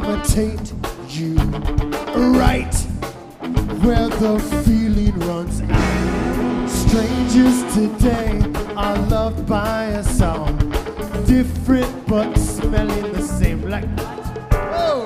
gravitate you right where the feeling runs out. Strangers today are loved by a sound, different but smelling the same, like